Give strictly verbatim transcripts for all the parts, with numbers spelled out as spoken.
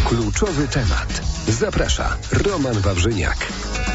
Kluczowy temat. Zaprasza Roman Wawrzyniak.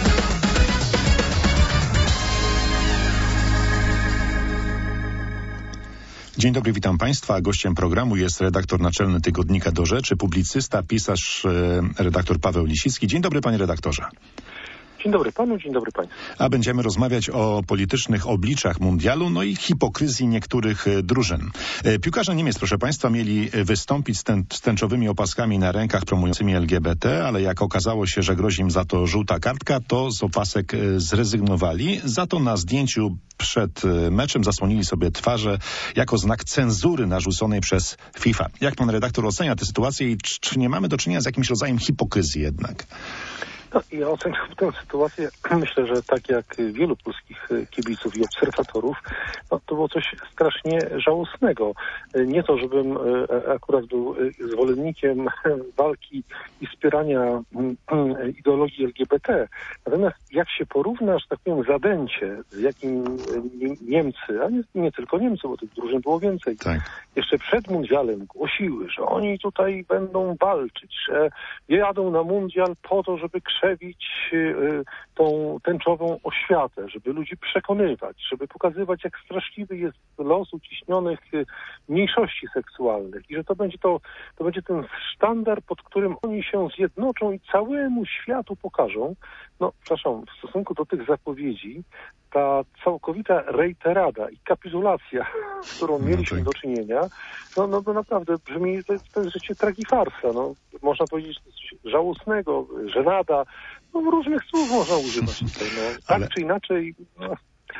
Dzień dobry, witam Państwa. Gościem programu jest redaktor naczelny Tygodnika Do Rzeczy, publicysta, pisarz, redaktor Paweł Lisicki. Dzień dobry, panie redaktorze. Dzień dobry panu, dzień dobry państwu. A będziemy rozmawiać o politycznych obliczach mundialu, no i hipokryzji niektórych drużyn. Piłkarze Niemiec, proszę państwa, mieli wystąpić z, ten, z tęczowymi opaskami na rękach promującymi L G B T, ale jak okazało się, że grozi im za to żółta kartka, to z opasek zrezygnowali. Za to na zdjęciu przed meczem zasłonili sobie twarze jako znak cenzury narzuconej przez FIFA. Jak pan redaktor ocenia tę sytuację i czy, czy nie mamy do czynienia z jakimś rodzajem hipokryzji jednak? No, ja oceniam tę sytuację, myślę, że tak jak wielu polskich kibiców i obserwatorów, no, to było coś strasznie żałosnego. Nie to, żebym akurat był zwolennikiem walki i wspierania ideologii L G B T. Natomiast jak się porówna, że tak powiem, zadęcie, z jakim Niemcy, a nie, nie tylko Niemcy, bo tych drużyn było więcej, tak, jeszcze przed mundialem głosiły, że oni tutaj będą walczyć, że jadą na mundial po to, żeby krzewić y, tą tęczową oświatę, żeby ludzi przekonywać, żeby pokazywać, jak straszliwy jest los uciśnionych y, mniejszości seksualnych i że to będzie to, to będzie ten sztandar, pod którym oni się zjednoczą i całemu światu pokażą. No, przepraszam, w stosunku do tych zapowiedzi ta całkowita reiterada i kapitulacja, z którą no mieliśmy tak do czynienia, no, no to naprawdę brzmi, to, to jest rzeczywiście tragifarsa. No, można powiedzieć coś żałosnego, żenada, no różnych słów można używać tutaj. No, tak Ale... czy inaczej... No.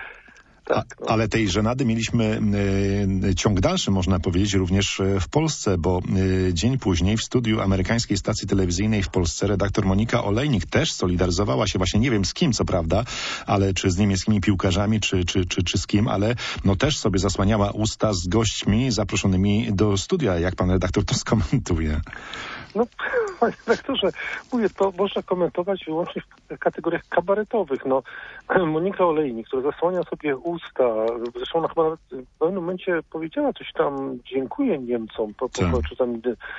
Tak, no. Ale tej żenady mieliśmy y, ciąg dalszy, można powiedzieć, również w Polsce, bo y, dzień później w studiu amerykańskiej stacji telewizyjnej w Polsce redaktor Monika Olejnik też solidaryzowała się właśnie, nie wiem z kim, co prawda, ale czy z niemieckimi piłkarzami, czy, czy, czy, czy z kim, ale no też sobie zasłaniała usta z gośćmi zaproszonymi do studia. Jak pan redaktor to skomentuje? No, panie redaktorze, mówię, to można komentować wyłącznie w kategoriach kabaretowych. No, Monika Olejnik, która zasłania sobie usta, zresztą ona chyba w pewnym momencie powiedziała coś tam, dziękuję Niemcom, po, po, czy tam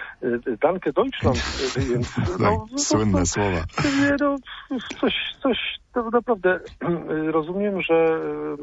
Danke Deutschland, więc... No, tak, słynne no, słowa. Nie, no, coś, coś, to naprawdę rozumiem, że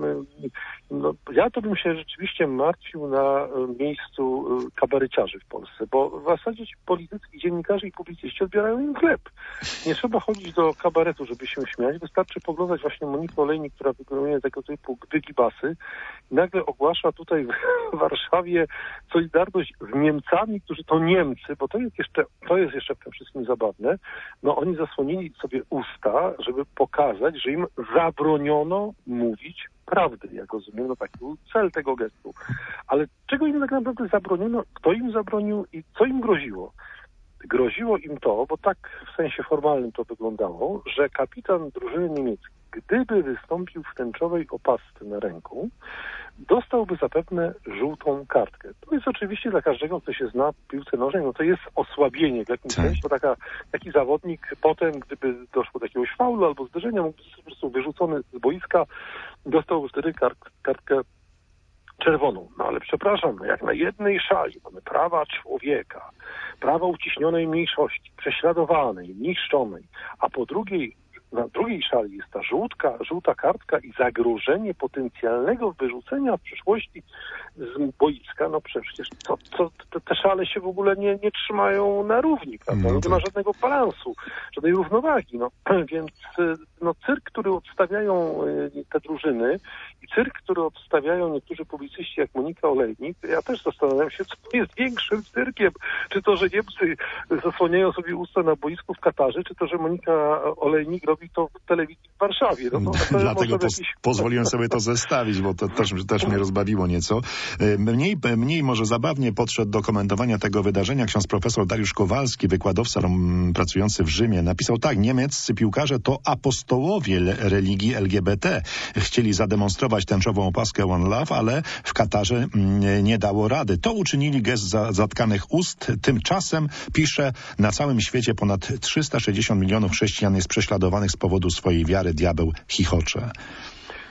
no, ja to bym się rzeczywiście martwił na miejscu kabaryciarzy w Polsce, bo w zasadzie ci politycy, dziennikarze i publicyści odbierają im chleb. Nie trzeba chodzić do kabaretu, żeby się śmiać. Wystarczy poglądać właśnie Monikę Olejnik, która wykonuje tego typu dygibasy i nagle ogłasza tutaj w Warszawie solidarność z Niemcami, którzy to Niemcy, bo to jest jeszcze, to jest jeszcze w tym wszystkim zabawne. No oni zasłonili sobie usta, żeby pokazać, że im zabroniono mówić prawdy, jak rozumiem, no taki był cel tego gestu. Ale czego im tak naprawdę zabroniono, kto im zabronił i co im groziło? Groziło im to, bo tak w sensie formalnym to wyglądało, że kapitan drużyny niemieckiej, gdyby wystąpił w tęczowej opasce na ręku, dostałby zapewne żółtą kartkę. To jest oczywiście dla każdego, kto się zna w piłce nożnej, no to jest osłabienie w jakimś sensie, bo taka, taki zawodnik potem, gdyby doszło do jakiegoś faulu albo zderzenia, mógł być po prostu wyrzucony z boiska, dostałby wtedy kart, kartkę czerwoną. No ale przepraszam, no jak na jednej szali mamy prawa człowieka, prawa uciśnionej mniejszości, prześladowanej, niszczonej, a po drugiej, na drugiej szali jest ta żółtka, żółta kartka i zagrożenie potencjalnego wyrzucenia w przyszłości z boiska, no przecież to, to, to, te szale się w ogóle nie, nie trzymają na równi, prawda? No, nie ma żadnego balansu, żadnej równowagi, no więc no, cyrk, który odstawiają te drużyny i cyrk, który odstawiają niektórzy publicyści jak Monika Olejnik, ja też zastanawiam się, co jest większym cyrkiem, czy to, że Niemcy zasłaniają sobie usta na boisku w Katarze, czy to, że Monika Olejnik robi to w telewizji w Warszawie. No to, to Dlatego poz, jakiś... pozwoliłem sobie to zestawić, bo to też, też mnie rozbawiło nieco. Mniej, mniej może zabawnie podszedł do komentowania tego wydarzenia ksiądz profesor Dariusz Kowalski, wykładowca um, pracujący w Rzymie. Napisał tak: niemieccy piłkarze to apostołowie religii L G B T. Chcieli zademonstrować tęczową opaskę One Love, ale w Katarze mm, nie dało rady. To uczynili gest za, zatkanych ust. Tymczasem, pisze, na całym świecie ponad trzysta sześćdziesiąt milionów chrześcijan jest prześladowanych z powodu swojej wiary. Diabeł chichocze.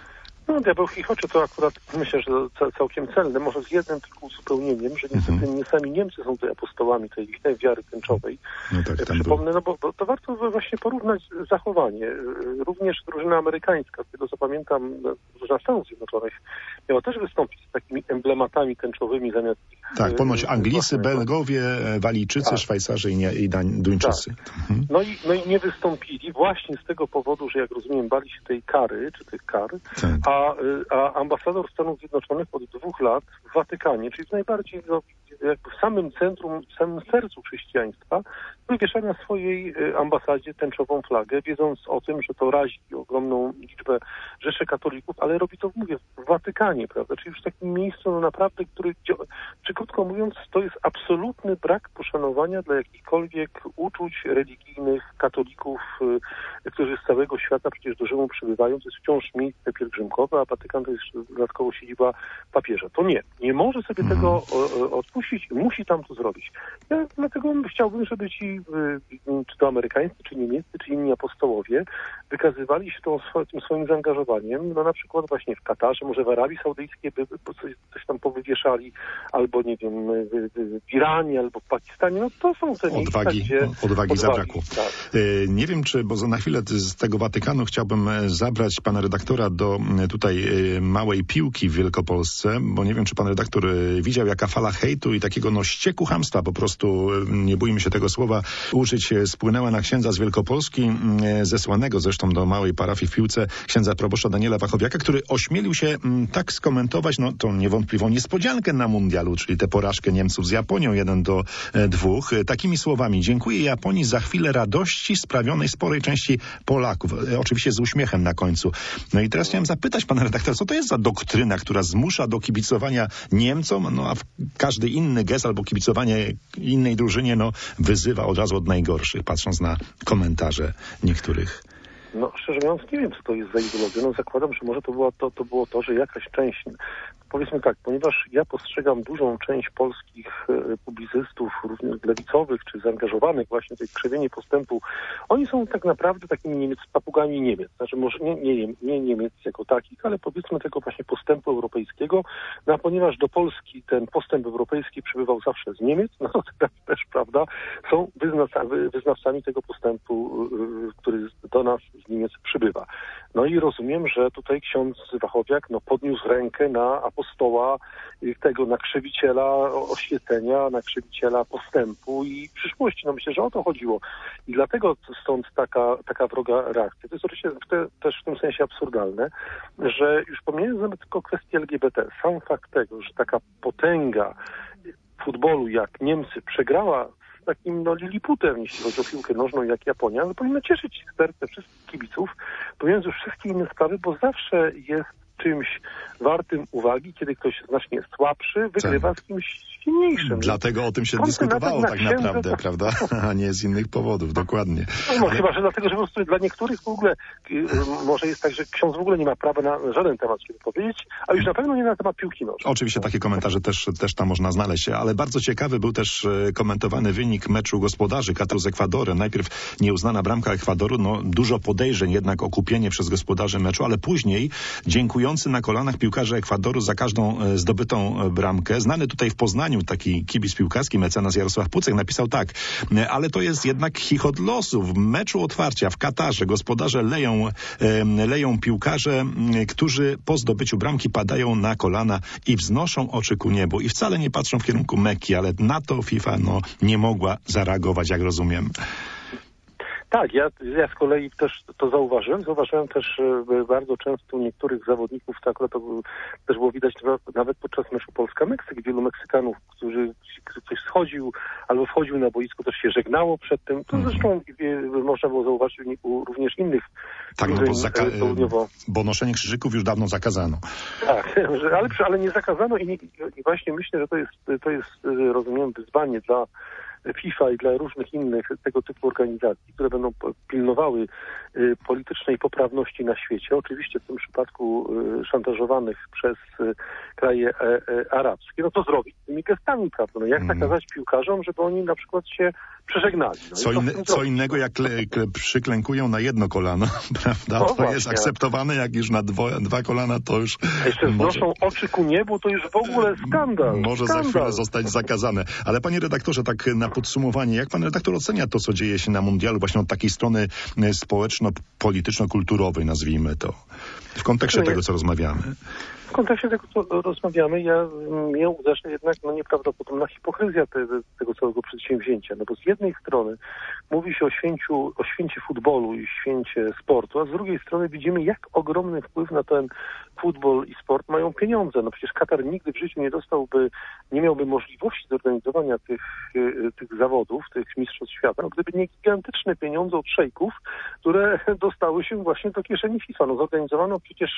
No, diabeł w chichocie to akurat myślę, że całkiem celne, może z jednym tylko uzupełnieniem, że niestety mhm. nie sami Niemcy są tutaj apostołami tej ich wiary tęczowej. No tak, przypomnę, no bo, bo to warto właśnie porównać zachowanie. Również drużyna amerykańska, z tego co pamiętam, drużyna Stanów Zjednoczonych miała też wystąpić z takimi emblematami tęczowymi zamiast ich... Tak, ponoć Anglicy, Belgowie, Walijczycy, tak. Szwajcarzy i, nie, i Duńczycy. Tak. Mhm. No, i, no i nie wystąpili właśnie z tego powodu, że jak rozumiem, bali się tej kary, czy tych kar, tak. a, a ambasador Stanów Zjednoczonych od dwóch lat w Watykanie, czyli w najbardziej no, jakby w samym centrum, w samym sercu chrześcijaństwa, wywiesza na swojej ambasadzie tęczową flagę, wiedząc o tym, że to razi ogromną liczbę rzeszy katolików, ale robi to, mówię, w Watykanie, prawda, czyli już w takim miejscu, no naprawdę, który, czy krótko mówiąc, to jest absolutny brak poszanowania dla jakichkolwiek uczuć religijnych katolików, którzy z całego świata przecież do Rzymu przybywają. To jest wciąż miejsce pielgrzymkowe, a Watykan to jest dodatkowo siedziba papieża. To nie, nie może sobie hmm. tego odpuścić, musi tam to zrobić. Ja dlatego chciałbym, żeby ci, czy to amerykańscy, czy niemieccy, czy inni apostołowie wykazywali się tą, tym swoim zaangażowaniem, no na przykład właśnie w Katarze, może w Arabii Saudyjskiej by coś, coś tam powywieszali, albo nie wiem, w Iranie, albo w Pakistanie. No to są te miejsca, odwagi, gdzie... Odwagi, odwagi zabrakło. Tak. Nie wiem, czy, bo na chwilę z tego Watykanu chciałbym zabrać pana redaktora do tutaj małej piłki w Wielkopolsce, bo nie wiem, czy pan redaktor widział, jaka fala hejtu i takiego no ścieku chamstwa, po prostu nie bójmy się tego słowa użyć, spłynęła na księdza z Wielkopolski, zesłanego zresztą do małej parafii w piłce, księdza proboszcza Daniela Wachowiaka, który ośmielił się tak skomentować, no tą niewątpliwą niespodziankę na mundialu, czyli tę porażkę Niemców z Japonią jeden do dwóch, takimi słowami: dziękuję Japonii za chwilę radości sprawionej sporej części Polaków. Oczywiście z uśmiechem na końcu. No i teraz chciałem zapytać pana redaktora, co to jest za doktryna, która zmusza do kibicowania Niemcom, no a każdy inny gest albo kibicowanie innej drużynie, no wyzywa od razu od najgorszych, patrząc na komentarze niektórych. No szczerze mówiąc nie wiem, co to jest za ideologia. No zakładam, że może to było to, to było to, że jakaś część, powiedzmy tak, ponieważ ja postrzegam dużą część polskich e, publicystów, również lewicowych, czy zaangażowanych właśnie w tej krzewienie postępu, oni są tak naprawdę takimi Niemiec, papugami Niemiec. Znaczy może nie, nie, nie Niemiec jako takich, ale powiedzmy tego właśnie postępu europejskiego. No a ponieważ do Polski ten postęp europejski przybywał zawsze z Niemiec, no to teraz też, prawda, są wyznawcami, wyznawcami tego postępu, y, który do nas z Niemiec przybywa. No i rozumiem, że tutaj ksiądz Wachowiak no, podniósł rękę na apostoła tego, na krzewiciela oświecenia, na krzewiciela postępu i przyszłości. No myślę, że o to chodziło. I dlatego stąd taka, taka wroga reakcja. To jest oczywiście te, też w tym sensie absurdalne, że już pomijając nawet tylko kwestię L G B T, sam fakt tego, że taka potęga futbolu jak Niemcy przegrała z takim no, liliputem, jeśli chodzi o piłkę nożną jak Japonia, no powinno cieszyć serce wszystkich kibiców, pomijając już wszystkie inne sprawy, bo zawsze jest czymś wartym uwagi, kiedy ktoś znacznie słabszy wygrywa z kimś silniejszym. Dlatego o tym się dyskutowało tak księdza, naprawdę, to... prawda? A nie z innych powodów, dokładnie. No, Ale... Chyba, że dlatego, że po prostu dla niektórych w ogóle y, może jest tak, że ksiądz w ogóle nie ma prawa na żaden temat się wypowiedzieć, a już na pewno nie na temat piłki nożnej. Oczywiście takie komentarze też, też tam można znaleźć, ale bardzo ciekawy był też komentowany wynik meczu gospodarzy Kataru z Ekwadorem. Najpierw nieuznana bramka Ekwadoru, no dużo podejrzeń jednak o kupienie przez gospodarzy meczu, ale później dziękujący na kolanach piłkarze Ekwadoru za każdą zdobytą bramkę. Znany tutaj w Poznaniu taki kibic piłkarski, mecenas Jarosław Pucek, napisał tak: ale to jest jednak chichot losu. W meczu otwarcia w Katarze gospodarze leją, leją piłkarze, którzy po zdobyciu bramki padają na kolana i wznoszą oczy ku niebu i wcale nie patrzą w kierunku Mekki, ale na to FIFA no, nie mogła zareagować, jak rozumiem. Tak, ja, ja z kolei też to zauważyłem. Zauważyłem też e, bardzo często u niektórych zawodników, to akurat to też było widać nawet podczas meczu Polska-Meksyk. Wielu Meksykanów, którzy ktoś schodził albo wchodził na boisko, też się żegnało przed tym. To zresztą e, można było zauważyć u również innych. Tak, no bo, zaka- południowo... bo noszenie krzyżyków już dawno zakazano. Tak, ale, ale nie zakazano i, nie, i właśnie myślę, że to jest, to jest rozumiem, wyzwanie dla FIFA i dla różnych innych tego typu organizacji, które będą pilnowały y, politycznej poprawności na świecie, oczywiście w tym przypadku y, szantażowanych przez y, kraje e, e, arabskie, no to zrobić z tymi gestami, prawda? No jak nakazać piłkarzom, żeby oni na przykład się przeżegnali. No co, inne, co innego jak kle, kle, przyklękują na jedno kolano, prawda? No to właśnie jest akceptowane, jak już na dwo, dwa kolana to już... A jeszcze wznoszą może, oczy ku niebu, to już w ogóle skandal. Może skandal. za chwilę zostać zakazane. Ale panie redaktorze, tak na podsumowanie, jak pan redaktor ocenia to, co dzieje się na mundialu właśnie od takiej strony społeczno-polityczno-kulturowej, nazwijmy to, w kontekście no tego, co rozmawiamy? W kontekście tego, co rozmawiamy, ja mnie uderza jednak no, nieprawdopodobna hipokryzja te, tego całego przedsięwzięcia. No bo z jednej strony mówi się o święciu, o święcie futbolu i święcie sportu, a z drugiej strony widzimy, jak ogromny wpływ na ten futbol i sport mają pieniądze. No przecież Katar nigdy w życiu nie dostałby, nie miałby możliwości zorganizowania tych, tych zawodów, tych mistrzostw świata, no, gdyby nie gigantyczne pieniądze od szejków, które dostały się właśnie do kieszeni FIFA. No zorganizowano przecież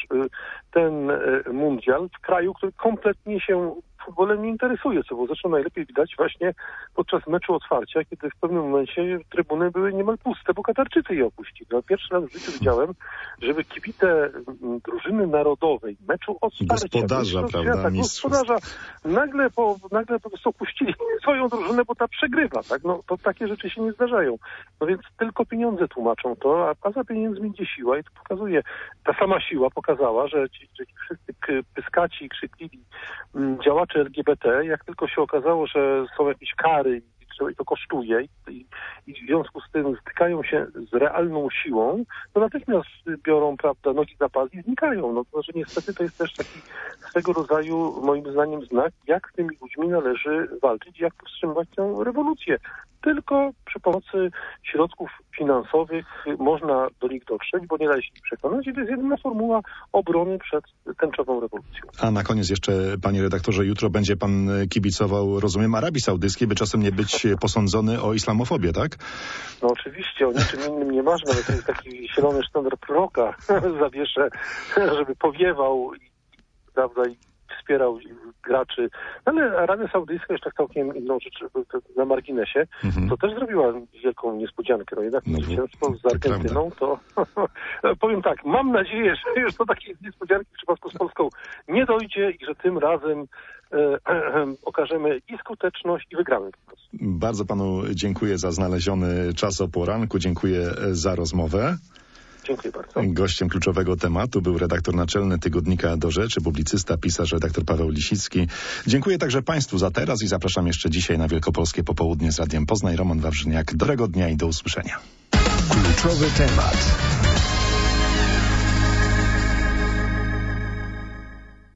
ten mundial w kraju, który kompletnie się futbolem nie interesuje, co było zresztą najlepiej widać właśnie podczas meczu otwarcia, kiedy w pewnym momencie trybuny były niemal puste, bo Katarczycy je opuścili. No, pierwszy raz w życiu widziałem, żeby kibice drużyny narodowej, meczu otwarcia, gospodarza, prawda, świata, gospodarza, nagle po, nagle po prostu opuścili swoją drużynę, bo ta przegrywa, tak? No to takie rzeczy się nie zdarzają. No więc tylko pieniądze tłumaczą to, a, a za pieniędzmi idzie siła i to pokazuje, ta sama siła pokazała, że ci, że ci wszyscy pyskaci, krzykliwi działacze L G B T, jak tylko się okazało, że są jakieś kary i to kosztuje i, i w związku z tym stykają się z realną siłą, to natychmiast biorą, prawda, nogi za pas i znikają. No to znaczy niestety to jest też taki swego rodzaju, moim zdaniem, znak, jak z tymi ludźmi należy walczyć, jak powstrzymywać tę rewolucję. Tylko przy pomocy środków finansowych można do nich dotrzeć, bo nie da się ich przekonać i to jest jedyna formuła obrony przed tęczową rewolucją. A na koniec jeszcze, panie redaktorze, jutro będzie pan kibicował, rozumiem, Arabii Saudyjskiej, by czasem nie być posądzony o islamofobię, tak? No oczywiście, o niczym innym nie masz, nawet to jest taki zielony sztandar proroka zawieszę, żeby powiewał i, prawda, i wspierał graczy. Ale Arabia Saudyjska jest tak całkiem inną rzecz na marginesie. Mhm. To też zrobiła wielką niespodziankę. No jednak zwycięstwo no, z Argentyną to, to powiem tak, mam nadzieję, że już do takiej niespodzianki w przypadku z Polską nie dojdzie i że tym razem e, e, okażemy i skuteczność i wygramy po prostu. Bardzo panu dziękuję za znaleziony czas o poranku. Dziękuję za rozmowę. Dziękuję bardzo. Gościem kluczowego tematu był redaktor naczelny tygodnika Do Rzeczy, publicysta, pisarz, redaktor Paweł Lisicki. Dziękuję także państwu za teraz i zapraszam jeszcze dzisiaj na Wielkopolskie Popołudnie z Radiem Poznań. Roman Wawrzyniak. Dobrego dnia i do usłyszenia. Kluczowy temat.